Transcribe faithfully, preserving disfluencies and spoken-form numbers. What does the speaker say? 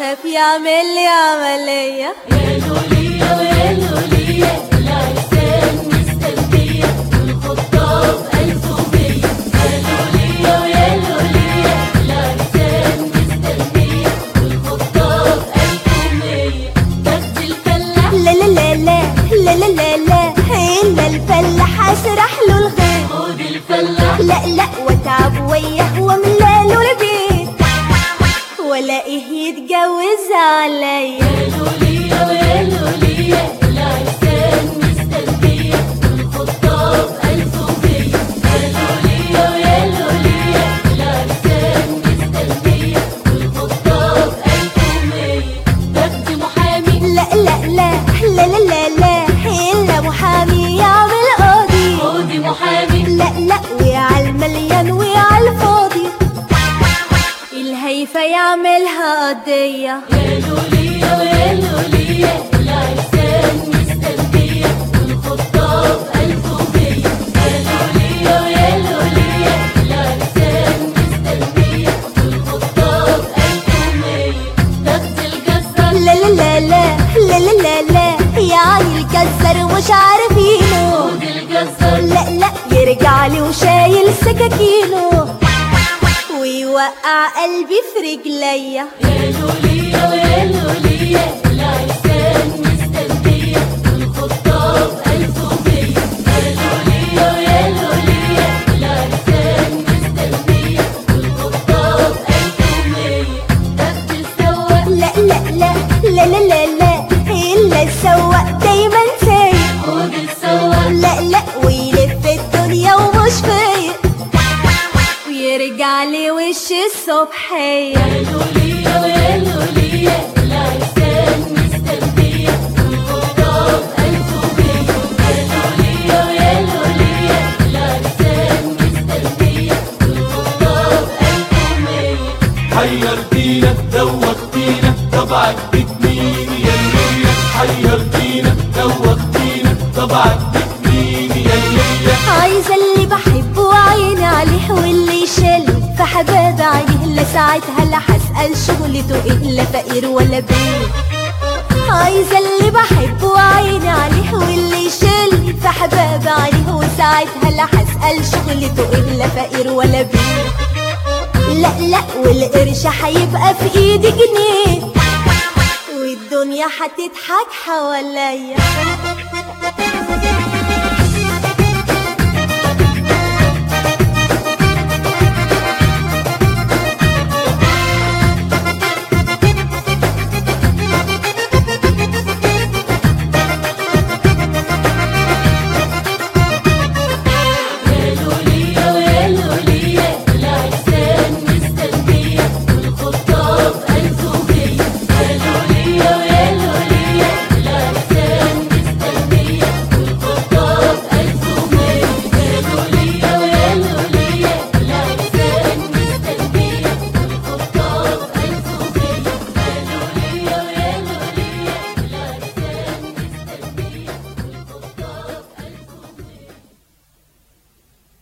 وخاف يعمل لي عملية. يا لوليا ويا لوليا العرسان مستنية والخطاب ألف ومية. يا لوليا ويا لوليا العرسان مستنية والخطاب ألف ومية. بس الفلاح لا لا لا لا لا لا لا لا إلا الفلاح أسرح له الخير. خد الفلاح لا لا واتعب وياه واملاله البيت والاقيه يتجوز عليا. يا لوليا ويا لوليا العرسان مستنية والخطاب ألف ومية. يا لوليا ويا لوليا العرسان مستنية والخطاب ألف ومية. بس محامي لا لا لا لا لا لا لا إلا محامي يعمل قاضي. خد محامي لا لا ويا المليان ويا الفاضي الهيفة يعملها قضية. يا لوليا ويا لوليا العرسان مستنية والخطاب ألف ومية. يا لوليا ويا لوليا العرسان مستنية والخطاب ألف ومية. بس الجزار لا لا لا لا لا لا لا لا يعني الجزر مش عارفينه. خد الجزار لا لا يرجع لي وشايل سكاكينه ويوقع قلبي في رجليا. يا لوليا ويا لوليا العرسان مستنية والخطاب ألف ومية. يا لوليا ويا لوليا العرسان مستنية والخطاب ألف ومية. بس السواق لا لا لا لا لا لا لا إلا السواق دايما سايق. خد السواق لا لا ويلف الدنيا ومش فايق ويرجع لي وش الصبحية. يا لوليا ويا لوليا العرسان مستنية والخطاب ألف ومية. يا لوليا ويا لوليا العرسان مستنية والخطاب ألف ومية. حيرتينا دوختينا طبعك بتمين يا ليلى. حيرتينا دوختينا طبعك بتمين يا ليلى. عايزة اللي بحبه وعيني عليه واللي يشيل في حباب عينيه. لا ساعتها لا هسأل شغلته ايه لا فقير ولا بيه. عايزة اللي بحبه وعيني عليه واللي يشيل في حباب عينيه وساعتها لا هسأل شغلته ايه لا فقير ولا بيه. لا لا والقرش هيبقى في ايدي جنيه والدنيا هتضحك حواليا.